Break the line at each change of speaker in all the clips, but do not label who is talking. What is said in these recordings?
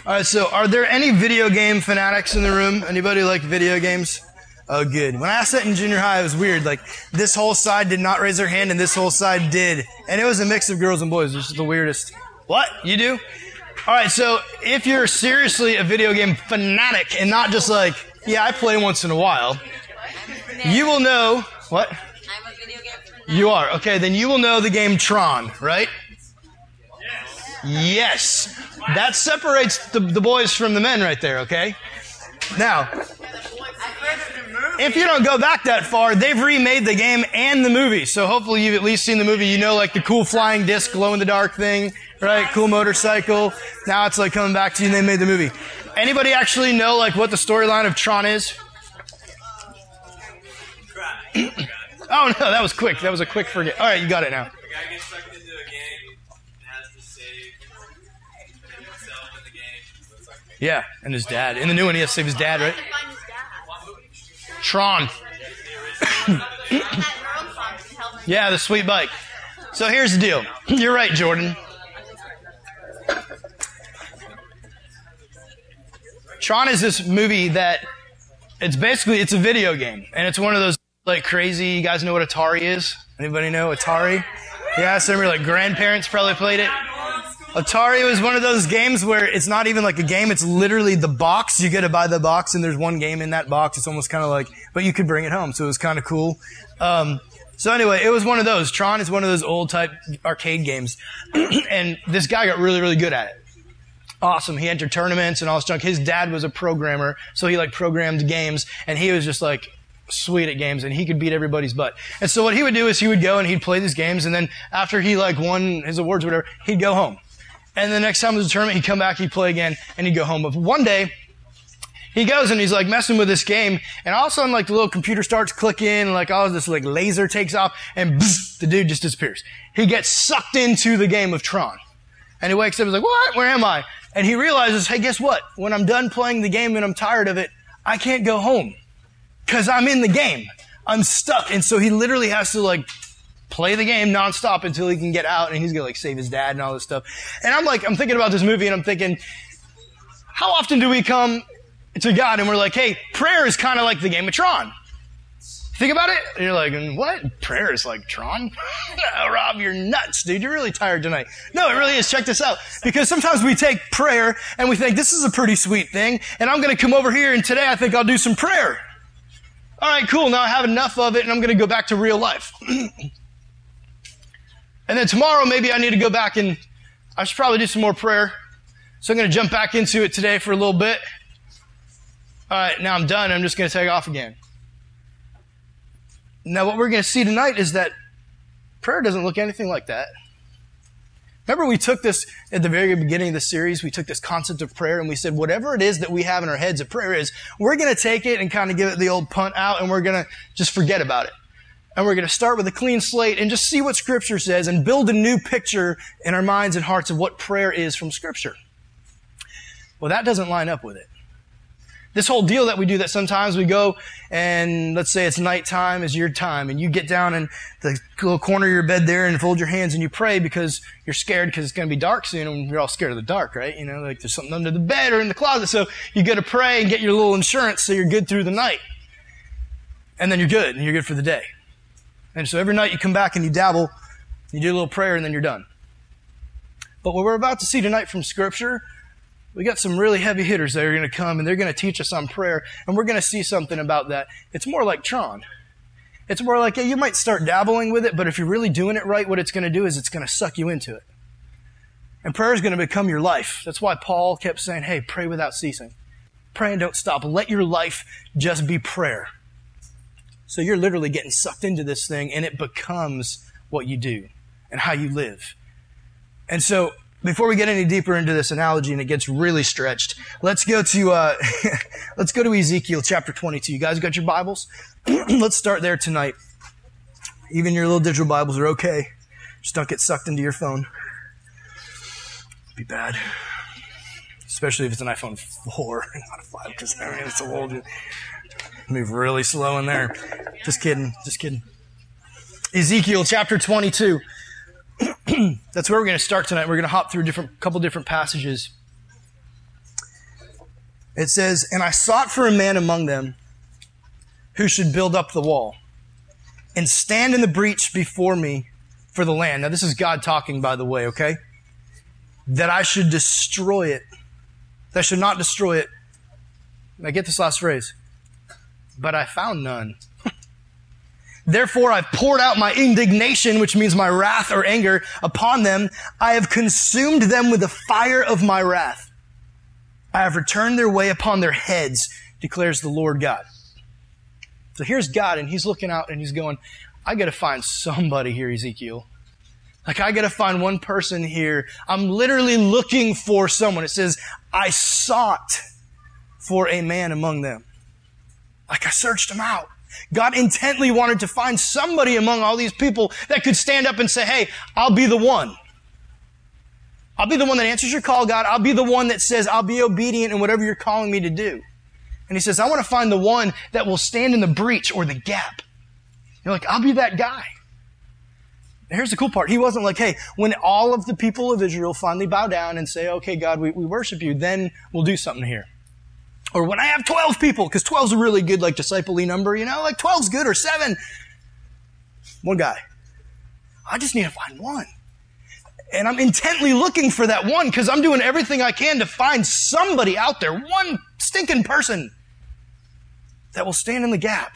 All right, so are there any video game fanatics in the room? Anybody like video games? Oh, good. When I asked that in junior high, it was weird. Like, this whole side did not raise their hand, and this whole side did. And it was a mix of girls and boys, which is the weirdest. What? You do? All right, so if you're seriously a video game fanatic and not just like, yeah, I play once in a while, you will know... What?
I'm a video game fanatic.
You are. Okay, then you will know the game Tron, right? Yes. That separates the boys from the men right there, okay? Now, if you don't go back that far, they've remade the game and the movie. So hopefully you've at least seen the movie. You know, like the cool flying disc, glow-in-the-dark thing, right? Cool motorcycle. Now it's like coming back to you and they made the movie. Anybody actually know like what the storyline of Tron is? Oh, no, that was quick. That was a quick forget. All right, you got it now.
The guy gets sucked into a game and has to save himself in the game. So it's like,
Yeah, and his dad. In the new one, he has to save his dad, right?
Find his dad.
Tron.
That girl song can help him.
Yeah, the sweet bike. So here's the deal. You're right, Jordan. Tron is this movie that it's a video game, and it's one of those like crazy. You guys know what Atari is? Anybody know Atari? Yeah, some of your like grandparents probably played it. Atari was one of those games where it's not even like a game, it's literally the box. You get to buy the box and there's one game in that box. It's almost kind of like, but you could bring it home, so it was kind of cool. So anyway, it was one of those. Tron is one of those old type arcade games. And this guy got really, really good at it. Awesome. He entered tournaments and all this junk. His dad was a programmer, so he like programmed games, and he was just like sweet at games, and he could beat everybody's butt. And so what he would do is he would go and he'd play these games, and then after he like won his awards or whatever, he'd go home. And the next time there was a tournament, he'd come back, he'd play again, and he'd go home. But one day, he goes and he's like messing with this game, and all of a sudden like the little computer starts clicking, and like all of this like laser takes off, and bzz, the dude just disappears. He gets sucked into the game of Tron. And he wakes up and is like, what? Where am I? And he realizes, hey, guess what? When I'm done playing the game and I'm tired of it, I can't go home. Because I'm in the game. I'm stuck. And so he literally has to like play the game nonstop until he can get out, and he's going to like save his dad and all this stuff. And I'm thinking about this movie, and I'm thinking, how often do we come to God and we're like, hey, prayer is kind of like the game of Tron. Think about it. And you're like, what? Prayer is like Tron? No, Rob, you're nuts, dude. You're really tired tonight. No, it really is. Check this out. Because sometimes we take prayer and we think this is a pretty sweet thing, and I'm going to come over here and today I think I'll do some prayer. All right, cool. Now I have enough of it and I'm going to go back to real life. And then tomorrow maybe I need to go back and I should probably do some more prayer. So I'm going to jump back into it today for a little bit. All right, now I'm done. I'm just going to take off again. Now what we're going to see tonight is that prayer doesn't look anything like that. Remember we took this at the very beginning of the series, we took this concept of prayer and we said whatever it is that we have in our heads that prayer is, we're going to take it and kind of give it the old punt out, and we're going to just forget about it. And we're going to start with a clean slate and just see what Scripture says and build a new picture in our minds and hearts of what prayer is from Scripture. Well, that doesn't line up with it. This whole deal that we do, that sometimes we go and let's say it's nighttime is your time, and you get down in the little corner of your bed there and fold your hands and you pray because you're scared because it's going to be dark soon, and you're all scared of the dark, right? You know, like there's something under the bed or in the closet, so you got to pray and get your little insurance so you're good through the night. And then you're good, and you're good for the day. And so every night you come back and you dabble, you do a little prayer, and then you're done. But what we're about to see tonight from Scripture, we got some really heavy hitters that are going to come, and they're going to teach us on prayer, and we're going to see something about that. It's more like Tron. It's more like, yeah, you might start dabbling with it, but if you're really doing it right, what it's going to do is it's going to suck you into it. And prayer is going to become your life. That's why Paul kept saying, hey, pray without ceasing. Pray and don't stop. Let your life just be prayer. So you're literally getting sucked into this thing, and it becomes what you do and how you live. And so before we get any deeper into this analogy and it gets really stretched, let's go to Ezekiel chapter 22. You guys got your Bibles? Let's start there tonight. Even your little digital Bibles are okay. Just don't get sucked into your phone. It'd be bad. Especially if it's an iPhone 4, not a 5, because I mean, it's so old. Move really slow in there. Just kidding. Ezekiel chapter 22. That's where we're going to start tonight. We're going to hop through a couple different passages. It says, and I sought for a man among them who should build up the wall and stand in the breach before me for the land. Now, this is God talking, by the way, okay? That I should destroy it. That I should not destroy it. Now, get this last phrase. But I found none. Therefore, I've poured out my indignation, which means my wrath or anger, upon them. I have consumed them with the fire of my wrath. I have returned their way upon their heads, declares the Lord God. So here's God, and he's looking out and he's going, I got to find somebody here, Ezekiel. Like, I got to find one person here. I'm literally looking for someone. It says, I sought for a man among them. Like, I searched them out. God intently wanted to find somebody among all these people that could stand up and say, hey, I'll be the one. I'll be the one that answers your call, God. I'll be the one that says, I'll be obedient in whatever you're calling me to do. And he says, I want to find the one that will stand in the breach or the gap. You're like, I'll be that guy. And here's the cool part. He wasn't like, hey, when all of the people of Israel finally bow down and say, okay, God, we worship you, then we'll do something here. Or when I have 12 people, because 12 is a really good, like, disciple-y number, you know, like 12's good, or 7. One guy. I just need to find one. And I'm intently looking for that one because I'm doing everything I can to find somebody out there, one stinking person that will stand in the gap.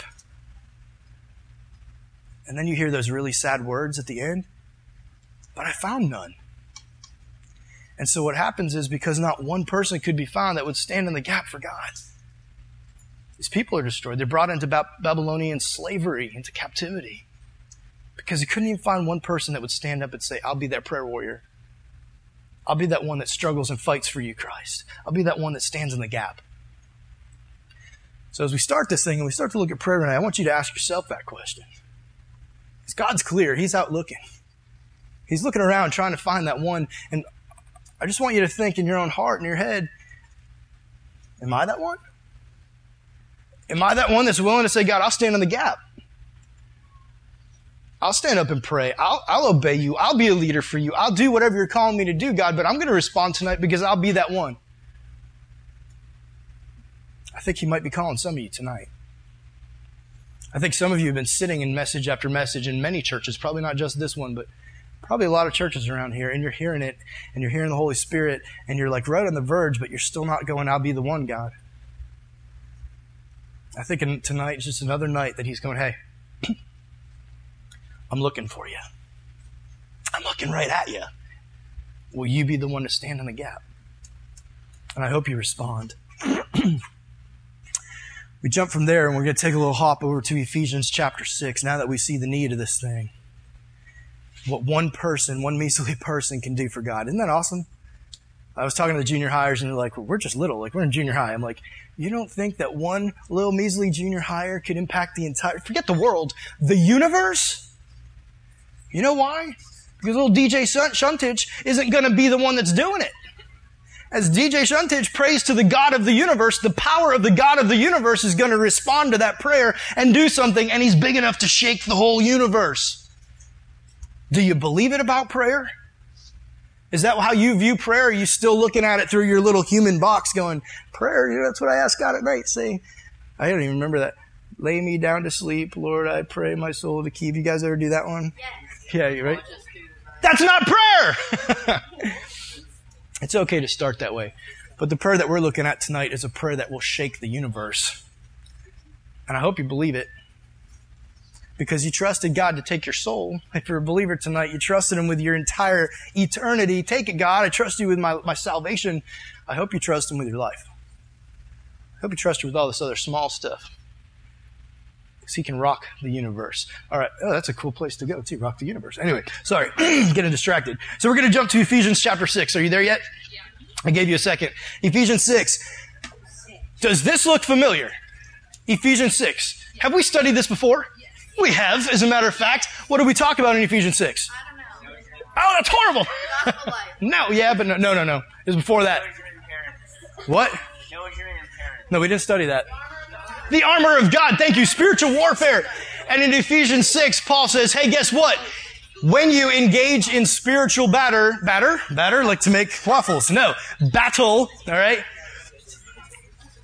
And then you hear those really sad words at the end. But I found none. And so what happens is because not one person could be found that would stand in the gap for God, these people are destroyed. They're brought into Babylonian slavery, into captivity. Because he couldn't even find one person that would stand up and say, I'll be that prayer warrior. I'll be that one that struggles and fights for you, Christ. I'll be that one that stands in the gap. So as we start this thing and we start to look at prayer tonight, I want you to ask yourself that question. Because God's clear. He's out looking. He's looking around trying to find that one. And I just want you to think in your own heart, in your head, am I that one? Am I that one that's willing to say, God, I'll stand in the gap. I'll stand up and pray. I'll obey you. I'll be a leader for you. I'll do whatever you're calling me to do, God, but I'm going to respond tonight because I'll be that one. I think he might be calling some of you tonight. I think some of you have been sitting in message after message in many churches, probably not just this one, but probably a lot of churches around here, and you're hearing it, and you're hearing the Holy Spirit, and you're like right on the verge, but you're still not going, I'll be the one, God. I think tonight is just another night that he's going, hey, I'm looking for you. I'm looking right at you. Will you be the one to stand in the gap? And I hope you respond. We jump from there, and we're going to take a little hop over to Ephesians chapter 6, now that we see the need of this thing. What one person, one measly person can do for God. Isn't that awesome? I was talking to the junior hires, and they're like, well, we're just little. Like, we're in junior high. I'm like, you don't think that one little measly junior hire could impact the entire, forget the world, the universe? You know why? Because little DJ Shuntage isn't going to be the one that's doing it. As DJ Shuntage prays to the God of the universe, the power of the God of the universe is going to respond to that prayer and do something, and he's big enough to shake the whole universe. Do you believe it about prayer? Is that how you view prayer? Or are you still looking at it through your little human box going, prayer, you know, that's what I ask God at night. Say, I don't even remember that. Lay me down to sleep, Lord, I pray my soul to keep. You guys ever do that one?
Yes.
Yeah, you're right. That's not prayer! It's okay to start that way. But the prayer that we're looking at tonight is a prayer that will shake the universe. And I hope you believe it. Because you trusted God to take your soul. If you're a believer tonight, you trusted him with your entire eternity. Take it, God. I trust you with my salvation. I hope you trust him with your life. I hope you trust him with all this other small stuff. Because he can rock the universe. All right. Oh, that's a cool place to go, too. Rock the universe. Anyway, sorry. Getting distracted. So we're going to jump to Ephesians chapter 6. Are you there yet?
Yeah.
I gave you a second. Ephesians 6. Does this look familiar? Ephesians 6. Have we studied this before?
Yes.
We have, as a matter of fact. What did we talk about in Ephesians 6?
I don't know.
Oh, that's horrible.
Gospel life.
No, yeah, but no. It was before that. What? No, we didn't study that. The armor of God. Thank you. Spiritual warfare. And in Ephesians 6, Paul says, hey, guess what? When you engage in spiritual batter, like to make waffles. No, battle, all right?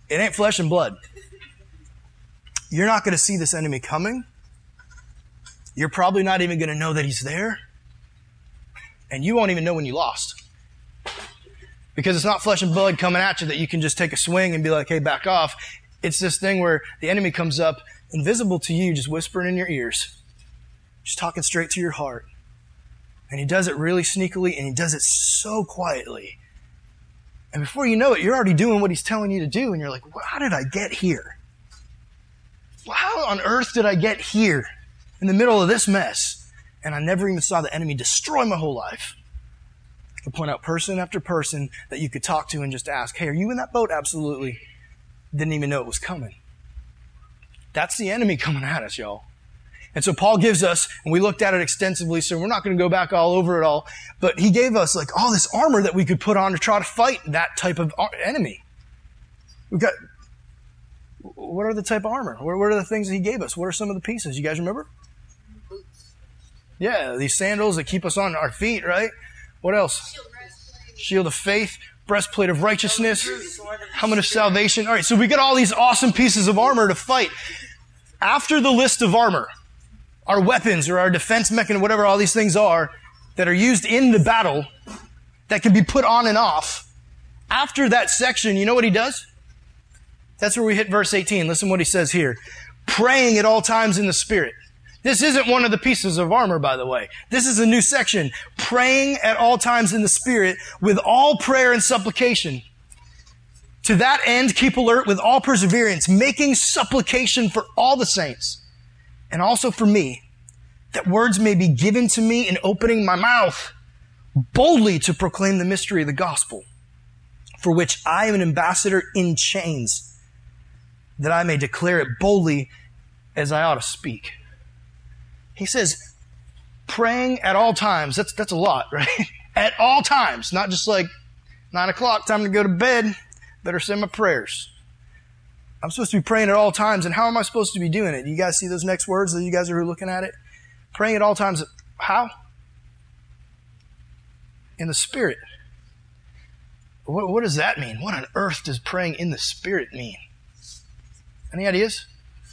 It ain't flesh and blood. You're not going to see this enemy coming. You're probably not even going to know that he's there. And you won't even know when you lost. Because it's not flesh and blood coming at you that you can just take a swing and be like, hey, back off. It's this thing where the enemy comes up, invisible to you, just whispering in your ears. Just talking straight to your heart. And he does it really sneakily, and he does it so quietly. And before you know it, you're already doing what he's telling you to do, and you're like, well, how did I get here? Well, how on earth did I get here in the middle of this mess? And I never even saw the enemy destroy my whole life. I could point out person after person that you could talk to and just ask, hey, are you in that boat? Absolutely. Didn't even know it was coming. That's the enemy coming at us, y'all. And so Paul gives us, and we looked at it extensively, so we're not going to go back all over it all, but he gave us like all this armor that we could put on to try to fight that type of enemy. We've got, what are the type of armor? What are the things that he gave us? What are some of the pieces? You guys remember? Yeah, these sandals that keep us on our feet, right? What else? Shield of faith, breastplate of righteousness, helmet of salvation. All right, so we got all these awesome pieces of armor to fight. After the list of armor, our weapons or our defense mechanism, whatever all these things are, that are used in the battle, that can be put on and off. After that section, you know what he does? That's where we hit verse 18. Listen what he says here. Praying at all times in the Spirit. This isn't one of the pieces of armor, by the way. This is a new section. Praying at all times in the Spirit with all prayer and supplication. To that end, keep alert with all perseverance, making supplication for all the saints, and also for me, that words may be given to me in opening my mouth boldly to proclaim the mystery of the gospel, for which I am an ambassador in chains, that I may declare it boldly as I ought to speak. He says, praying at all times. That's a lot, right? At all times, not just like 9 o'clock, time to go to bed. Better say my prayers. I'm supposed to be praying at all times, and how am I supposed to be doing it? You guys see those next words that you guys are looking at it? Praying at all times. How? In the Spirit. What does that mean? What on earth does praying in the Spirit mean? Any ideas?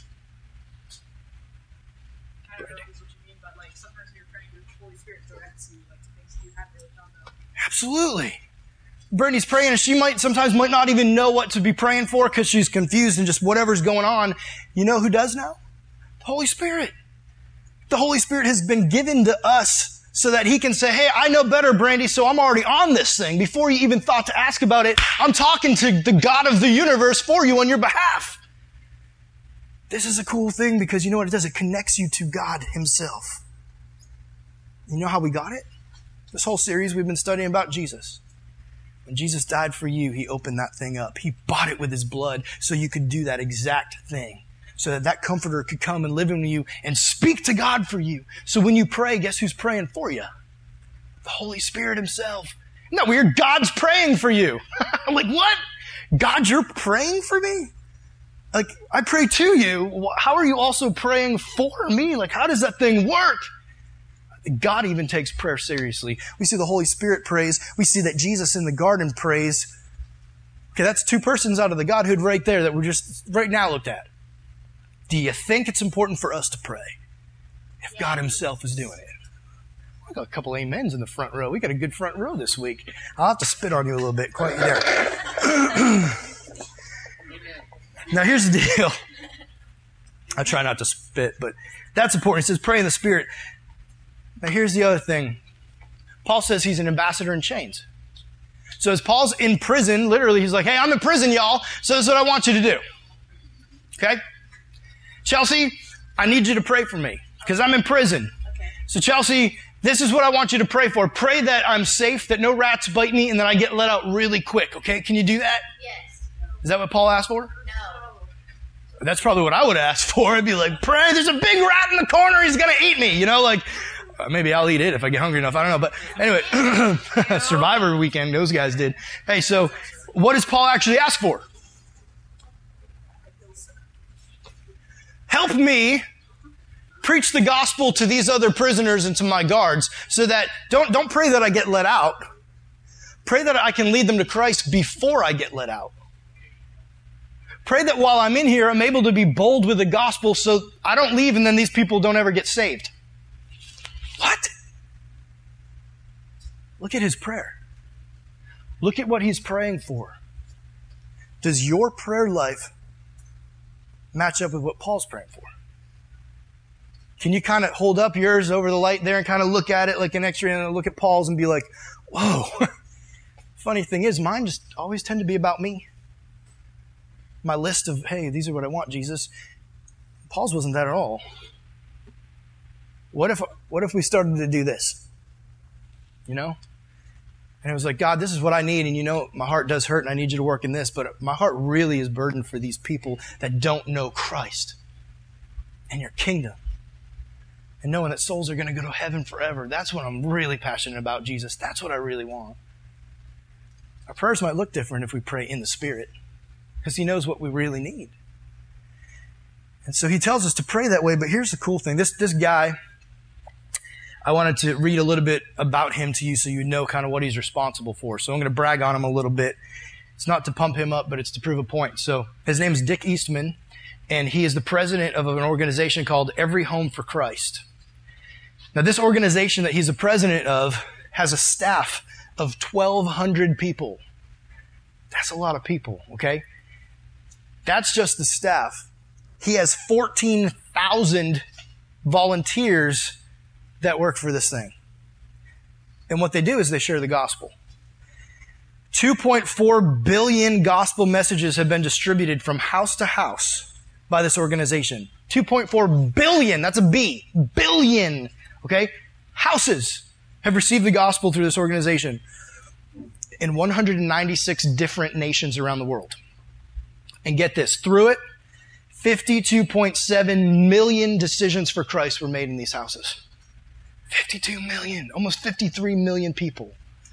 I don't know what you mean, but like sometimes you're praying with the Holy Spirit directs you like to things you haven't really thought about.
Absolutely. Brittany's praying, and she sometimes might not even know what to be praying for because she's confused and just whatever's going on. You know who does now? The Holy Spirit. The Holy Spirit has been given to us so that he can say, hey, I know better, Brandy, so I'm already on this thing. Before you even thought to ask about it, I'm talking to the God of the universe for you on your behalf. This is a cool thing because you know what it does? It connects you to God himself. You know how we got it? This whole series we've been studying about Jesus. When Jesus died for you, he opened that thing up. He bought it with his blood so you could do that exact thing. So that that comforter could come and live in you and speak to God for you. So when you pray, guess who's praying for you? The Holy Spirit himself. Isn't that weird? God's praying for you. I'm like, what? God, you're praying for me? Like, I pray to you. How are you also praying for me? Like, how does that thing work? God even takes prayer seriously. We see the Holy Spirit prays. We see that Jesus in the garden prays. Okay, that's two persons out of the Godhood right there that we're just right now looked at. Do you think it's important for us to pray if God himself is doing it? I got a couple amens in the front row. We got a good front row this week. I'll have to spit on you a little bit. Quiet there. Now here's the deal. I try not to spit, but that's important. It says pray in the Spirit. Now here's the other thing. Paul says he's an ambassador in chains. So as Paul's in prison, literally he's like, hey, I'm in prison, y'all, so this is what I want you to do. Okay? Chelsea, I need you to pray for me because I'm in prison.
Okay.
So Chelsea, this is what I want you to pray for. Pray that I'm safe, that no rats bite me, and that I get let out really quick. Okay? Can you do that?
Yes.
Is that what Paul asked for?
No.
That's probably what I would ask for. I'd be like, pray, there's a big rat in the corner. He's going to eat me. You know, like, maybe I'll eat it if I get hungry enough. I don't know. But anyway, Survivor weekend, those guys did. Hey, so what does Paul actually ask for? Help me preach the gospel to these other prisoners and to my guards so that, don't pray that I get let out. Pray that I can lead them to Christ before I get let out. Pray that while I'm in here, I'm able to be bold with the gospel so I don't leave and then these people don't ever get saved. What? Look at his prayer. Look at what he's praying for. Does your prayer life match up with what Paul's praying for? Can you kind of hold up yours over the light there and kind of look at it like an X-ray and look at Paul's and be like, whoa. Funny thing is, mine just always tend to be about me. My list of, hey, these are what I want, Jesus. Paul's wasn't that at all. What if we started to do this? You know? And it was like, God, this is what I need. And you know, my heart does hurt and I need you to work in this. But my heart really is burdened for these people that don't know Christ and your kingdom. And knowing that souls are going to go to heaven forever. That's what I'm really passionate about, Jesus. That's what I really want. Our prayers might look different if we pray in the Spirit, because he knows what we really need. And so he tells us to pray that way, but here's the cool thing. This guy, I wanted to read a little bit about him to you so you know kind of what he's responsible for. So I'm going to brag on him a little bit. It's not to pump him up, but it's to prove a point. So his name is Dick Eastman, and he is the president of an organization called Every Home for Christ. Now, this organization that he's the president of has a staff of 1,200 people. That's a lot of people, okay? That's just the staff. He has 14,000 volunteers that work for this thing. And what they do is they share the gospel. 2.4 billion gospel messages have been distributed from house to house by this organization. 2.4 billion, that's a B, billion, okay? Houses have received the gospel through this organization in 196 different nations around the world. And get this, through it, 52.7 million decisions for Christ were made in these houses. 52 million, almost 53 million people.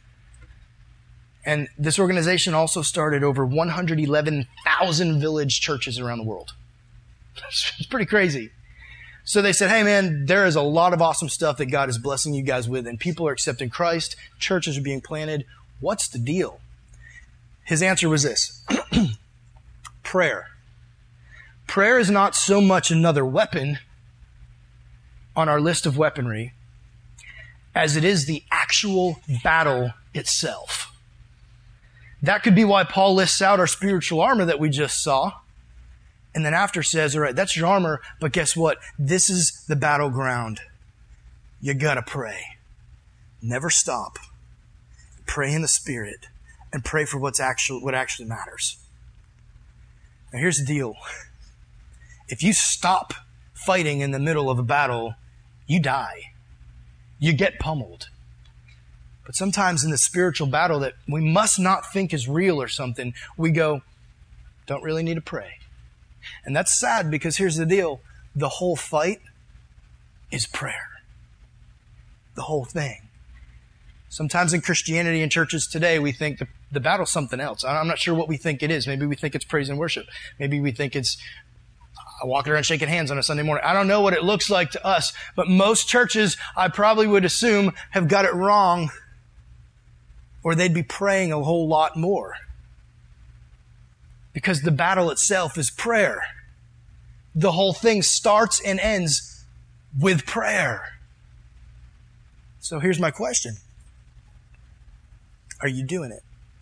And this organization also started over 111,000 village churches around the world. It's pretty crazy. So they said, hey man, there is a lot of awesome stuff that God is blessing you guys with, and people are accepting Christ, churches are being planted. What's the deal? His answer was this. Prayer. Prayer is not so much another weapon on our list of weaponry as it is the actual battle itself. That could be why Paul lists out our spiritual armor that we just saw. And then after says, all right, that's your armor, but guess what? This is the battleground. You gotta pray. Never stop. Pray in the Spirit and pray for what actually matters. Now here's the deal. If you stop fighting in the middle of a battle, you die. You get pummeled. But sometimes in the spiritual battle that we must not think is real or something, we go, don't really need to pray. And that's sad because here's the deal. The whole fight is prayer. The whole thing. Sometimes in Christianity and churches today, we think the battle's something else. I'm not sure what we think it is. Maybe we think it's praise and worship. Maybe we think it's walking around shaking hands on a Sunday morning. I don't know what it looks like to us, but most churches, I probably would assume, have got it wrong, or they'd be praying a whole lot more. Because the battle itself is prayer. The whole thing starts and ends with prayer. So here's my question. Are you doing it?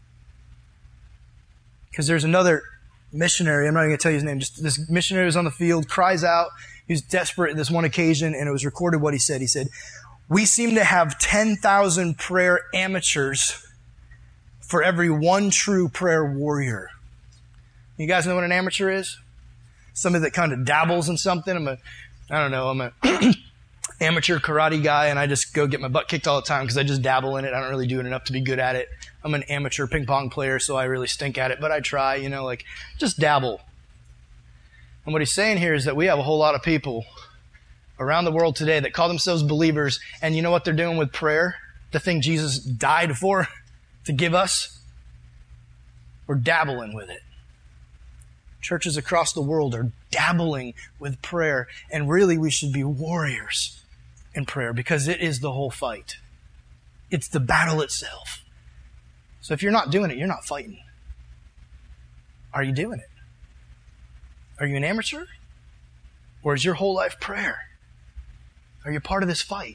Because there's another missionary, I'm not even going to tell you his name, just this missionary was on the field, cries out, he was desperate at this one occasion, and it was recorded what he said. He said, we seem to have 10,000 prayer amateurs for every one true prayer warrior. You guys know what an amateur is? Somebody that kind of dabbles in something. I'm an amateur karate guy, and I just go get my butt kicked all the time because I just dabble in it. I don't really do it enough to be good at it. I'm an amateur ping pong player, so I really stink at it, but I try, just dabble. And what he's saying here is that we have a whole lot of people around the world today that call themselves believers, and you know what they're doing with prayer? The thing Jesus died for, to give us? We're dabbling with it. Churches across the world are dabbling with prayer, and really we should be warriors in prayer because it is the whole fight. It's the battle itself. So if you're not doing it, you're not fighting. Are you doing it? Are you an amateur? Or is your whole life prayer? Are you part of this fight?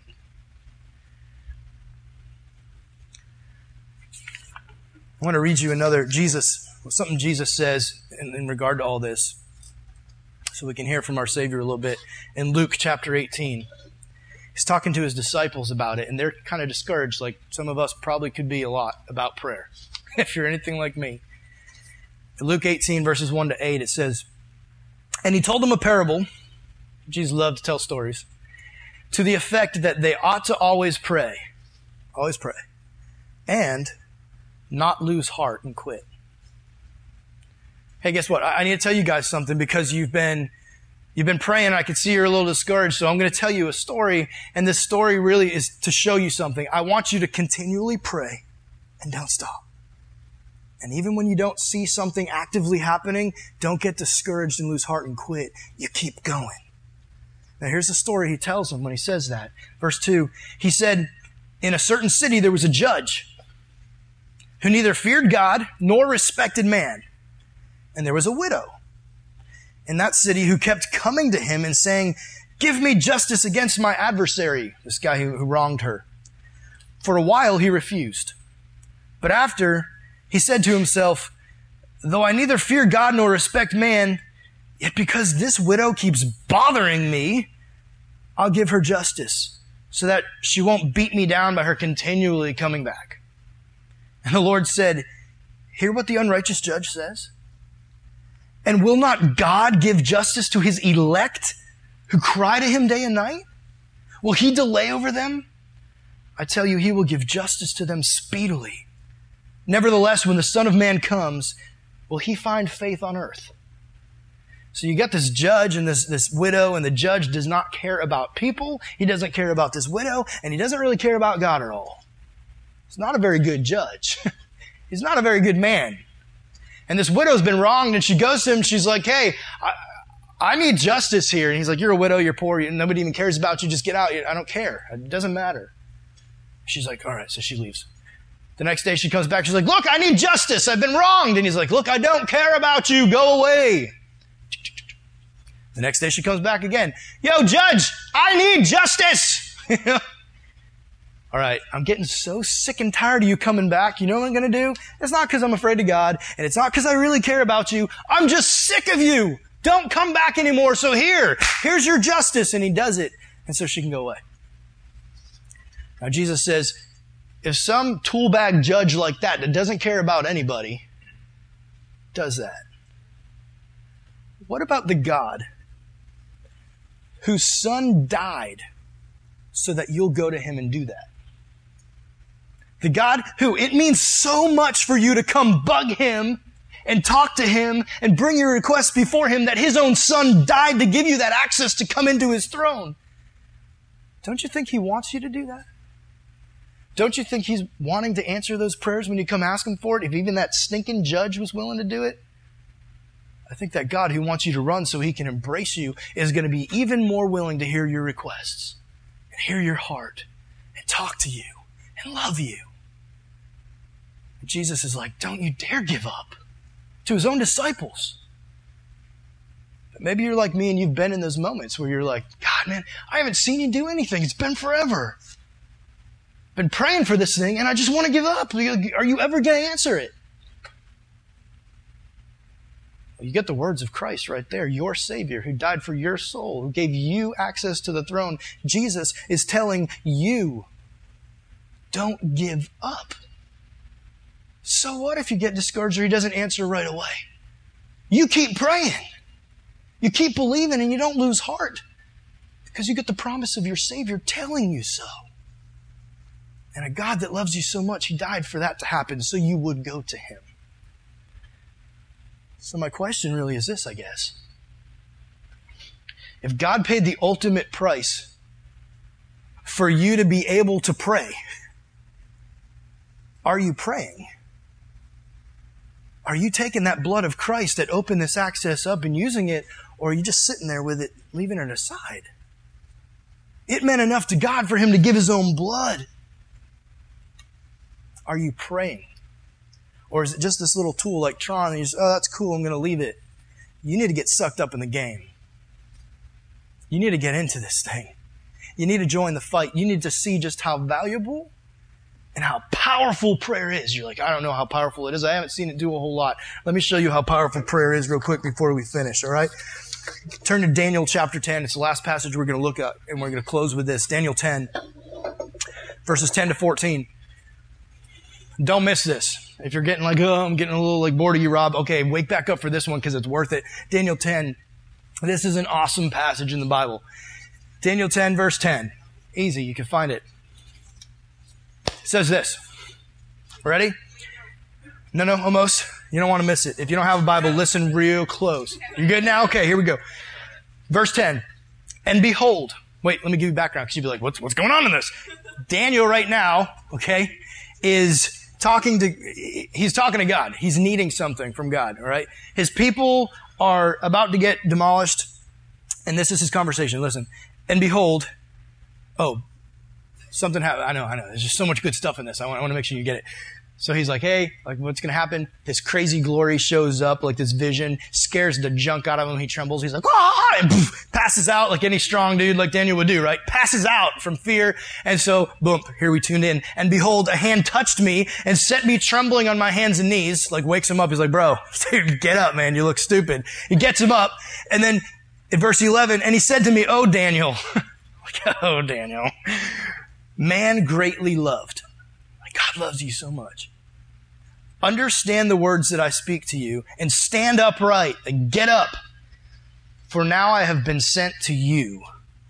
I want to read you something Jesus says in regard to all this, so we can hear from our Savior a little bit. In Luke chapter 18, he's talking to his disciples about it, and they're kind of discouraged, like some of us probably could be a lot about prayer, if you're anything like me. In Luke 18, verses 1 to 8, it says, "And he told them a parable," Jesus loved to tell stories, "to the effect that they ought to always pray, and not lose heart and quit." Hey, guess what? I need to tell you guys something, because you've been praying. I can see you're a little discouraged, so I'm going to tell you a story, and this story really is to show you something. I want you to continually pray and don't stop. And even when you don't see something actively happening, don't get discouraged and lose heart and quit. You keep going. Now here's the story he tells them when he says that. Verse 2, he said, "In a certain city there was a judge who neither feared God nor respected man. And there was a widow in that city who kept coming to him and saying, 'Give me justice against my adversary,'" this guy who wronged her. "For a while he refused. But after he said to himself, 'Though I neither fear God nor respect man, yet because this widow keeps bothering me, I'll give her justice so that she won't beat me down by her continually coming back.' And the Lord said, 'Hear what the unrighteous judge says? And will not God give justice to his elect who cry to him day and night? Will he delay over them? I tell you, he will give justice to them speedily. Nevertheless, when the Son of Man comes, will he find faith on earth?'" So you got this judge and this widow, and the judge does not care about people. He doesn't care about this widow, and he doesn't really care about God at all. He's not a very good judge. He's not a very good man. And this widow's been wronged, and she goes to him, she's like, "Hey, I need justice here." And he's like, "You're a widow, you're poor, nobody even cares about you, just get out. I don't care. It doesn't matter." She's like, "All right," so she leaves. The next day she comes back, she's like, "Look, I need justice, I've been wronged." And he's like, "Look, I don't care about you, go away." The next day she comes back again. "Yo, judge, I need justice." "All right, I'm getting so sick and tired of you coming back. You know what I'm going to do? It's not because I'm afraid of God, and it's not because I really care about you. I'm just sick of you. Don't come back anymore. So here's your justice." And he does it, and so she can go away. Now Jesus says, if some tool bag judge like that doesn't care about anybody does that, what about the God whose Son died so that you'll go to him and do that? The God who it means so much for you to come bug him and talk to him and bring your requests before him that his own Son died to give you that access to come into his throne. Don't you think he wants you to do that? Don't you think he's wanting to answer those prayers when you come ask him for it, if even that stinking judge was willing to do it? I think that God who wants you to run so he can embrace you is going to be even more willing to hear your requests and hear your heart and talk to you and love you. Jesus is like, don't you dare give up, to his own disciples. But maybe you're like me and you've been in those moments where you're like, "God, man, I haven't seen you do anything. It's been forever. Been praying for this thing and I just want to give up. Are you ever going to answer it?" Well, you get the words of Christ right there, your Savior who died for your soul, who gave you access to the throne. Jesus is telling you, don't give up. So what if you get discouraged or he doesn't answer right away? You keep praying. You keep believing and you don't lose heart because you get the promise of your Savior telling you so. And a God that loves you so much, he died for that to happen so you would go to him. So my question really is this, I guess. If God paid the ultimate price for you to be able to pray, are you praying? Are you taking that blood of Christ that opened this access up and using it, or are you just sitting there with it, leaving it aside? It meant enough to God for him to give his own blood. Are you praying? Or is it just this little tool like Tron and you just, "Oh, that's cool, I'm going to leave it." you need to get sucked up in the game. You need to get into this thing. You need to join the fight. You need to see just how valuable and how powerful prayer is. You're like, I don't know how powerful it is. I haven't seen it do a whole lot. Let me show you how powerful prayer is real quick before we finish, all right? Turn to Daniel chapter 10. It's the last passage we're going to look at, and we're going to close with this. Daniel 10, verses 10 to 14. Don't miss this. If you're getting like, oh, I'm getting a little like bored of you, Rob. Okay, wake back up for this one because it's worth it. Daniel 10. This is an awesome passage in the Bible. Daniel 10, verse 10. Easy, you can find it. It says this. Ready? No, almost. You don't want to miss it. If you don't have a Bible, listen real close. You good now? Okay, here we go. Verse 10. And behold. Wait, let me give you background because you'll be like, what's going on in this? Daniel right now, okay, is he's talking to God. He's needing something from God, all right? His people are about to get demolished, and this is his conversation. Listen. And behold, something happened. I know. There's just so much good stuff in this. I want to make sure you get it. So he's like, hey, like what's going to happen? This crazy glory shows up, like this vision, scares the junk out of him. He trembles. He's like, and poof, passes out like any strong dude like Daniel would do, right? Passes out from fear. And so, boom, here we tuned in. And behold, a hand touched me and set me trembling on my hands and knees, like wakes him up. He's like, bro, dude, get up, man. You look stupid. He gets him up. And then in verse 11, and he said to me, oh, Daniel, oh, Daniel, man greatly loved. God loves you so much. Understand the words that I speak to you and stand upright and get up. For now I have been sent to you.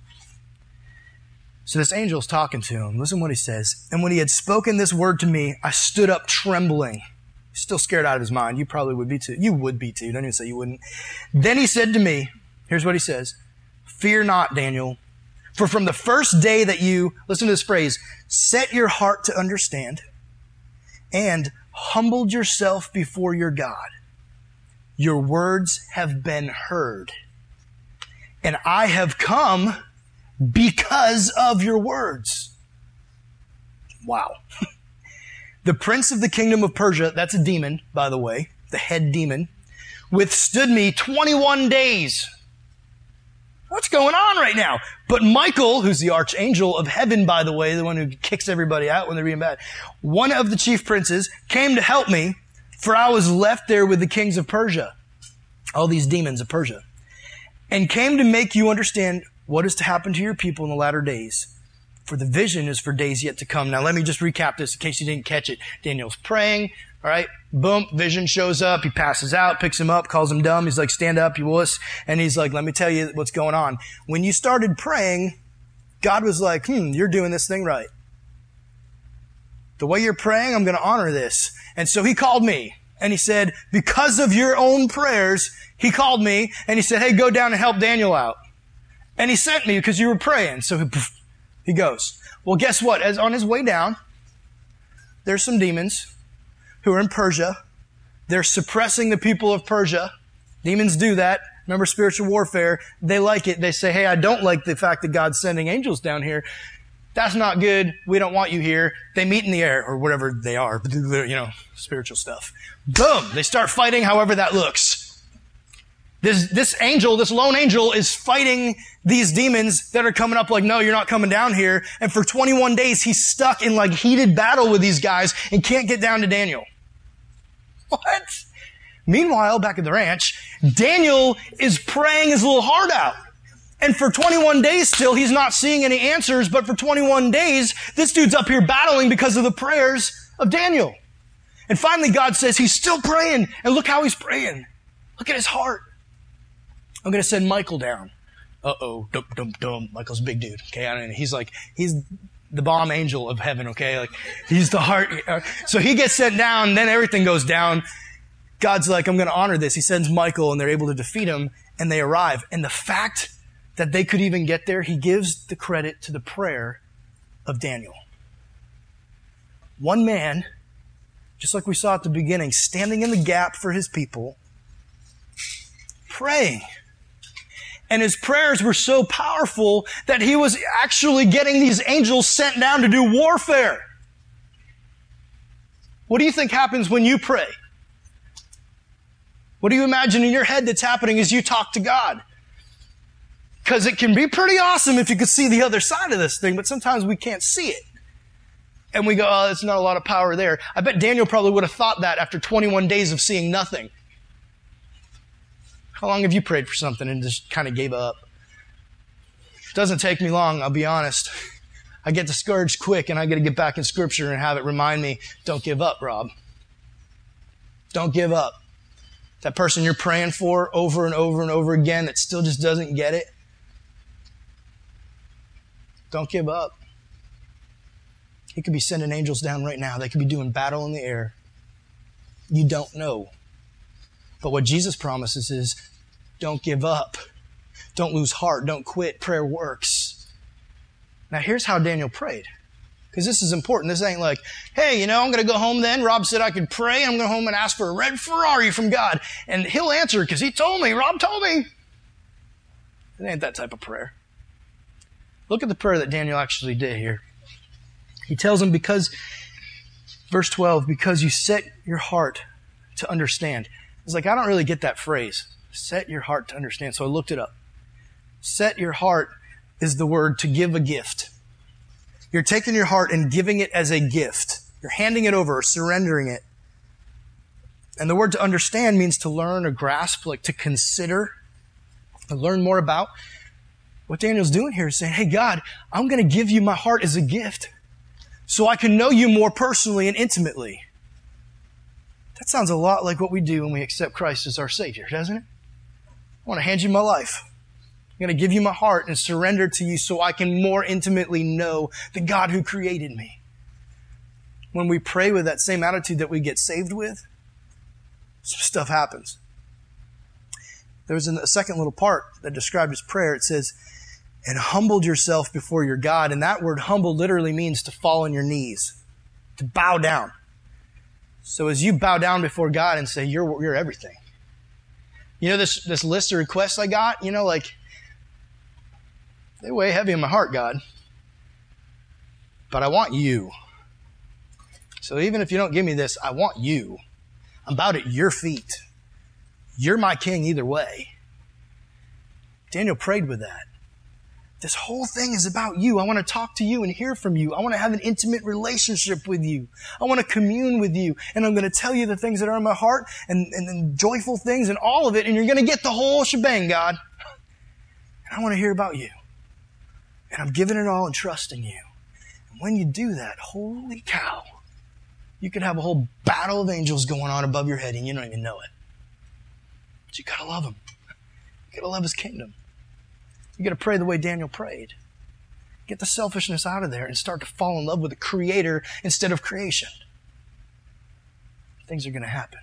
So this angel's talking to him. Listen what he says. And when he had spoken this word to me, I stood up trembling. Still scared out of his mind. You probably would be too. You would be too. Don't even say you wouldn't. Then he said to me, here's what he says. Fear not, Daniel. For from the first day that you, listen to this phrase, set your heart to understand and humbled yourself before your God, your words have been heard. And I have come because of your words. Wow. The prince of the kingdom of Persia, that's a demon, by the way, the head demon, withstood me 21 days. What's going on right now? But Michael, who's the archangel of heaven, by the way, the one who kicks everybody out when they're being bad, one of the chief princes came to help me, for I was left there with the kings of Persia, all these demons of Persia, and came to make you understand what is to happen to your people in the latter days. For the vision is for days yet to come. Now let me just recap this in case you didn't catch it. Daniel's praying. All right, boom, vision shows up. He passes out, picks him up, calls him dumb. He's like, stand up, you wuss. And he's like, let me tell you what's going on. When you started praying, God was like, you're doing this thing right. The way you're praying, I'm going to honor this. And so he called me. And he said, because of your own prayers, he called me. And he said, hey, go down and help Daniel out. And he sent me because you were praying. So he goes. Well, guess what? As on his way down, there's some demons who are in Persia. They're suppressing the people of Persia. Demons do that. Remember spiritual warfare. They like it. They say, hey, I don't like the fact that God's sending angels down here. That's not good. We don't want you here. They meet in the air or whatever they are, spiritual stuff. Boom. They start fighting however that looks. This lone angel is fighting these demons that are coming up like, no, you're not coming down here. And for 21 days, he's stuck in like heated battle with these guys and can't get down to Daniel. What? Meanwhile, back at the ranch, Daniel is praying his little heart out. And for 21 days still, he's not seeing any answers. But for 21 days, this dude's up here battling because of the prayers of Daniel. And finally, God says he's still praying. And look how he's praying. Look at his heart. I'm going to send Michael down. Uh-oh. Dum. Michael's a big dude. Okay. He's the bomb angel of heaven. Okay. Like he's the heart. So he gets sent down. Then everything goes down. God's like, I'm going to honor this. He sends Michael and they're able to defeat him and they arrive. And the fact that they could even get there, he gives the credit to the prayer of Daniel. One man, just like we saw at the beginning, standing in the gap for his people, praying. And his prayers were so powerful that he was actually getting these angels sent down to do warfare. What do you think happens when you pray? What do you imagine in your head that's happening as you talk to God? Because it can be pretty awesome if you could see the other side of this thing, but sometimes we can't see it. And we go, oh, there's not a lot of power there. I bet Daniel probably would have thought that after 21 days of seeing nothing. How long have you prayed for something and just kind of gave up? It doesn't take me long, I'll be honest. I get discouraged quick and I got to get back in Scripture and have it remind me, don't give up, Rob. Don't give up. That person you're praying for over and over and over again that still just doesn't get it, don't give up. He could be sending angels down right now. They could be doing battle in the air. You don't know. But what Jesus promises is, don't give up. Don't lose heart. Don't quit. Prayer works. Now here's how Daniel prayed. Because this is important. This ain't like, hey, I'm going to go home then. Rob said I could pray. I'm going to go home and ask for a red Ferrari from God. And he'll answer because he told me. Rob told me. It ain't that type of prayer. Look at the prayer that Daniel actually did here. He tells him verse 12, because you set your heart to understand. It's like, I don't really get that phrase. Set your heart to understand. So I looked it up. Set your heart is the word to give a gift. You're taking your heart and giving it as a gift. You're handing it over, or surrendering it. And the word to understand means to learn or grasp, like to consider, to learn more about. What Daniel's doing here is saying, hey, God, I'm going to give you my heart as a gift so I can know you more personally and intimately. That sounds a lot like what we do when we accept Christ as our Savior, doesn't it? I want to hand you my life. I'm going to give you my heart and surrender to you so I can more intimately know the God who created me. When we pray with that same attitude that we get saved with, some stuff happens. There was a second little part that described his prayer. It says, and humbled yourself before your God. And that word humble literally means to fall on your knees, to bow down. So as you bow down before God and say, you're everything. This list of requests I got, they weigh heavy in my heart, God. But I want you. So even if you don't give me this, I want you. I'm bowed at your feet. You're my king either way. Daniel prayed with that. This whole thing is about you. I want to talk to you and hear from you. I want to have an intimate relationship with you. I want to commune with you. And I'm going to tell you the things that are in my heart and joyful things and all of it. And you're going to get the whole shebang, God. And I want to hear about you. And I'm giving it all and trusting you. And when you do that, holy cow, you could have a whole battle of angels going on above your head and you don't even know it. But you got to love him. You got to love his kingdom. You got to pray the way Daniel prayed. Get the selfishness out of there and start to fall in love with the Creator instead of creation. Things are going to happen.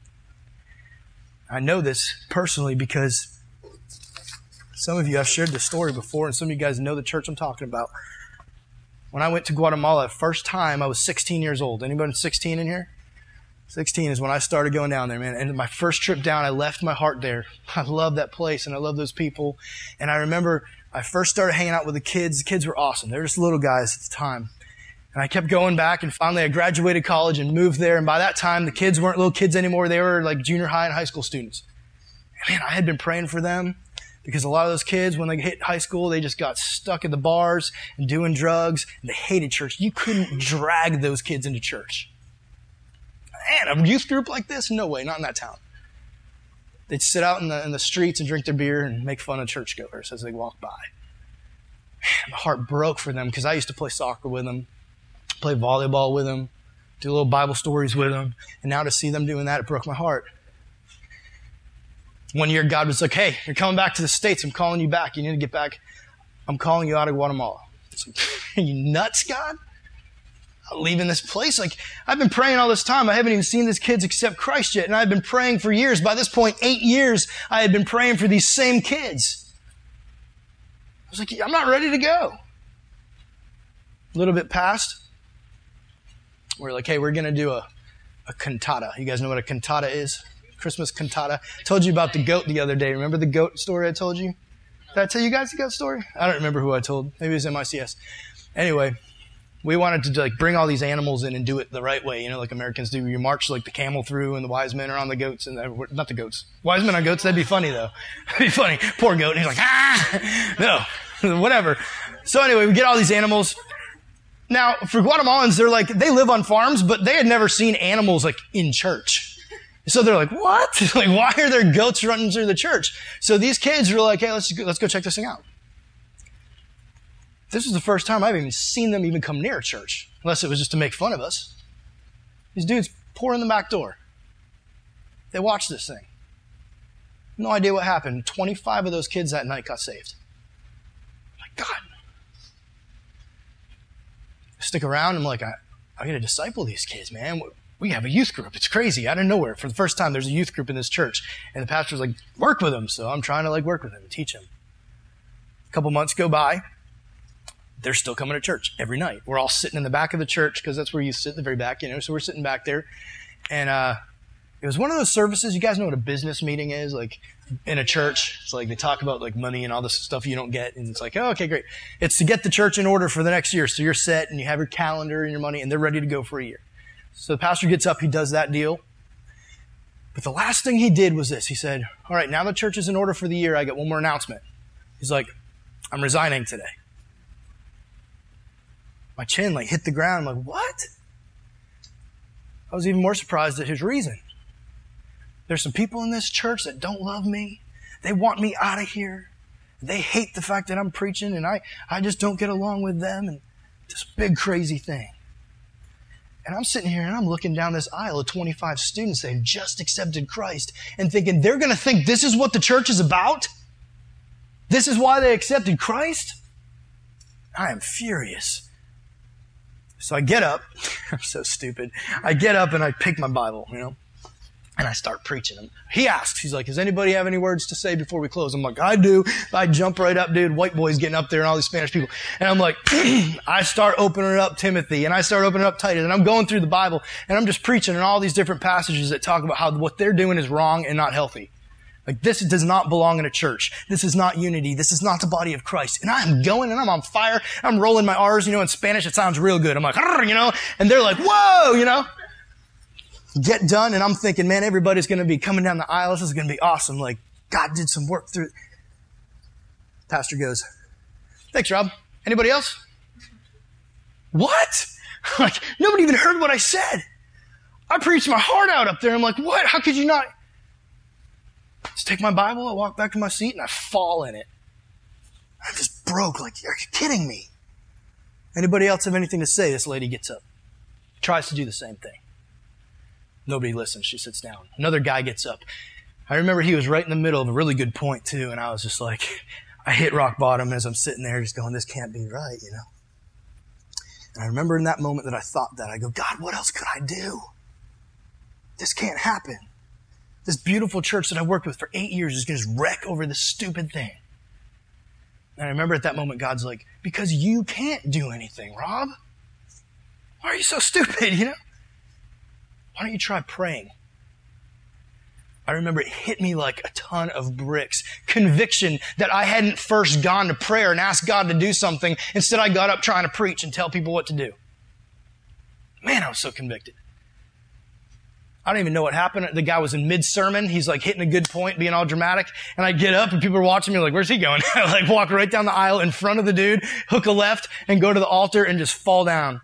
I know this personally because some of you, I've shared this story before, and some of you guys know the church I'm talking about. When I went to Guatemala the first time, I was 16 years old. Anybody 16 in here? 16 is when I started going down there, man. And my first trip down, I left my heart there. I love that place, and I love those people. And I remember I first started hanging out with the kids. The kids were awesome. They were just little guys at the time. And I kept going back, and finally I graduated college and moved there. And by that time, the kids weren't little kids anymore. They were like junior high and high school students. And man, I had been praying for them because a lot of those kids, when they hit high school, they just got stuck at the bars and doing drugs, and they hated church. You couldn't drag those kids into church. Man, a youth group like this? No way, not in that town. They'd sit out in the streets and drink their beer and make fun of churchgoers as they walk by. Man, my heart broke for them because I used to play soccer with them, play volleyball with them, do little Bible stories with them. And now to see them doing that, it broke my heart. One year, God was like, hey, you're coming back to the States. I'm calling you back. You need to get back. I'm calling you out of Guatemala. It's like, are you nuts, God? I'm leaving this place. Like, I've been praying all this time. I haven't even seen these kids accept Christ yet. And I've been praying for years. By this point, 8 years, I had been praying for these same kids. I was like, I'm not ready to go. A little bit past, we're like, hey, we're going to do a cantata. You guys know what a cantata is? Christmas cantata. I told you about the goat the other day. Remember the goat story I told you? Did I tell you guys the goat story? I don't remember who I told. Maybe it was MICS. Anyway, we wanted to like bring all these animals in and do it the right way, you know, like Americans do. You march like the camel through and the wise men are on the goats and not the goats. Wise men on goats, that'd be funny though. That'd be funny. Poor goat. And he's like, ah! No, whatever. So anyway, we get all these animals. Now, for Guatemalans, they're like, they live on farms, but they had never seen animals like in church. So they're like, what? Like, why are there goats running through the church? So these kids were like, hey, let's go check this thing out. This was the first time I've even seen them even come near a church, unless it was just to make fun of us. These dudes pour in the back door. They watched this thing. No idea what happened. 25 of those kids that night got saved. My God. I stick around. I'm like, I got to disciple these kids, man. We have a youth group. It's crazy. Out of nowhere, for the first time, there's a youth group in this church. And the pastor's like, work with them. So I'm trying to like work with them and teach them. A couple months go by. They're still coming to church every night. We're all sitting in the back of the church because that's where you sit, in the very back, you know. So we're sitting back there. And it was one of those services. You guys know what a business meeting is? Like in a church. It's like they talk about like money and all this stuff you don't get. And it's like, oh, okay, great. It's to get the church in order for the next year. So you're set and you have your calendar and your money and they're ready to go for a year. So the pastor gets up, he does that deal. But the last thing he did was this. He said, all right, now the church is in order for the year. I got one more announcement. He's like, I'm resigning today. My chin like hit the ground. I'm like, what? I was even more surprised at his reason. There's some people in this church that don't love me. They want me out of here. They hate the fact that I'm preaching and I just don't get along with them. And this big crazy thing. And I'm sitting here and I'm looking down this aisle of 25 students that have just accepted Christ and thinking they're going to think this is what the church is about? This is why they accepted Christ? I am furious. So I get up. I'm so stupid. I get up and I pick my Bible, you know, and I start preaching him. He asks, he's like, does anybody have any words to say before we close? I'm like, I do. I jump right up, dude. White boys getting up there and all these Spanish people. And I'm like, I start opening up Timothy and I start opening up Titus and I'm going through the Bible and I'm just preaching in all these different passages that talk about how what they're doing is wrong and not healthy. Like this does not belong in a church. This is not unity. This is not the body of Christ. And I'm going and I'm on fire. I'm rolling my R's, you know, in Spanish it sounds real good. I'm like, you know, and they're like, whoa, you know. Get done, and I'm thinking, man, everybody's going to be coming down the aisle. This is going to be awesome. Like, God did some work through. Pastor goes, thanks, Rob. Anybody else? What? Like, nobody even heard what I said. I preached my heart out up there. I'm like, what? How could you not? Just take my Bible, I walk back to my seat, and I fall in it. I just broke. Like, are you kidding me? Anybody else have anything to say? This lady gets up. Tries to do the same thing. Nobody listens. She sits down. Another guy gets up. I remember he was right in the middle of a really good point, too, and I was just like, I hit rock bottom as I'm sitting there just going, this can't be right, you know. And I remember in that moment that I thought that. I go, God, what else could I do? This can't happen. This beautiful church that I worked with for 8 years is going to just wreck over this stupid thing. And I remember at that moment, God's like, because you can't do anything, Rob. Why are you so stupid, you know? Why don't you try praying? I remember it hit me like a ton of bricks. Conviction that I hadn't first gone to prayer and asked God to do something. Instead, I got up trying to preach and tell people what to do. Man, I was so convicted. I don't even know what happened. The guy was in mid-sermon. He's like hitting a good point, being all dramatic. And I get up and people are watching me like, where's he going? I like walk right down the aisle in front of the dude, hook a left, and go to the altar and just fall down.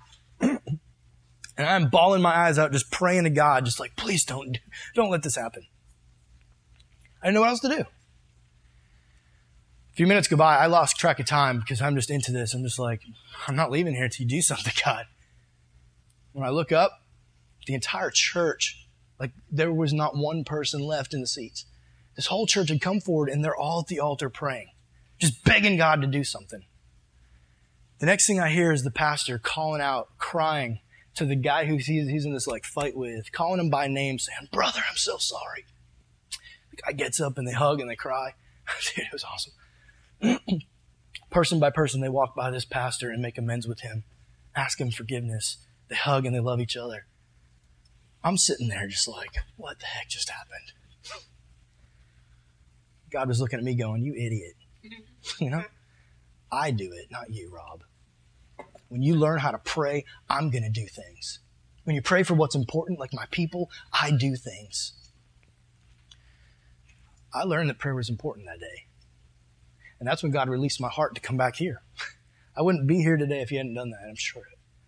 And I'm bawling my eyes out, just praying to God, just like, please don't let this happen. I didn't know what else to do. A few minutes go by, I lost track of time because I'm just into this. I'm just like, I'm not leaving here until you do something, God. When I look up, the entire church, like there was not one person left in the seats. This whole church had come forward and they're all at the altar praying, just begging God to do something. The next thing I hear is the pastor calling out, crying to the guy who he's in this like fight with, calling him by name, saying, brother, I'm so sorry. The guy gets up and they hug and they cry. Dude, it was awesome. Person by person, they walk by this pastor and make amends with him, ask him forgiveness. They hug and they love each other. I'm sitting there just like, what the heck just happened? God was looking at me going, you idiot. You know? I do it, not you, Rob. When you learn how to pray, I'm going to do things. When you pray for what's important, like my people, I do things. I learned that prayer was important that day. And that's when God released my heart to come back here. I wouldn't be here today if He hadn't done that, I'm sure.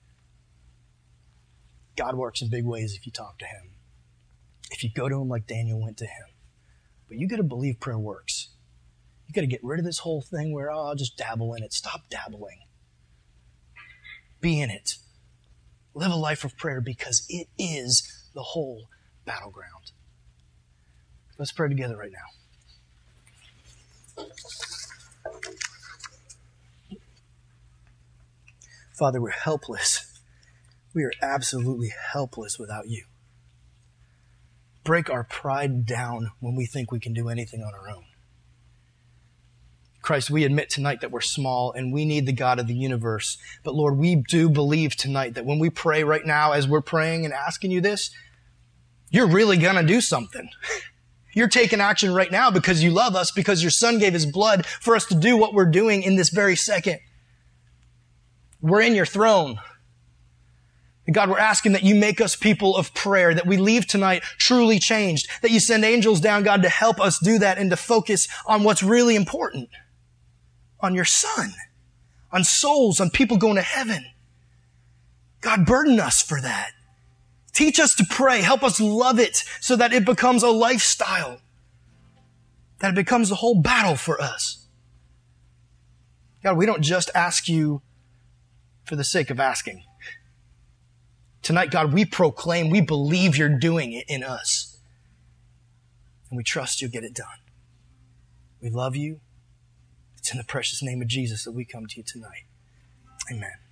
God works in big ways if you talk to Him. If you go to Him like Daniel went to Him. But you got to believe prayer works. You got to get rid of this whole thing where, I'll just dabble in it. Stop dabbling. Be in it. Live a life of prayer because it is the whole battleground. Let's pray together right now. Father, we're helpless. We are absolutely helpless without you. Break our pride down when we think we can do anything on our own. Christ, we admit tonight that we're small and we need the God of the universe. But Lord, we do believe tonight that when we pray right now, as we're praying and asking you this, you're really going to do something. You're taking action right now because you love us, because your Son gave His blood for us to do what we're doing in this very second. We're in your throne. And God, we're asking that you make us people of prayer, that we leave tonight truly changed, that you send angels down, God, to help us do that and to focus on what's really important, on your Son, on souls, on people going to heaven. God, burden us for that. Teach us to pray. Help us love it so that it becomes a lifestyle, that it becomes the whole battle for us. God, we don't just ask you for the sake of asking. Tonight, God, we proclaim, we believe you're doing it in us. And we trust you'll get it done. We love you. It's in the precious name of Jesus that we come to you tonight. Amen.